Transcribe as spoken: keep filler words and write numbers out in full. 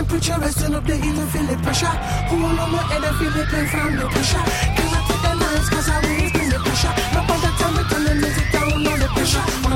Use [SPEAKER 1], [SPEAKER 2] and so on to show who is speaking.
[SPEAKER 1] temperature rising up, they even feel the pressure. Who on my head, I feel the pain from the pressure. Can I take the lines, cause I always bring the pressure. No bother tell me, turn the music down, no the pressure.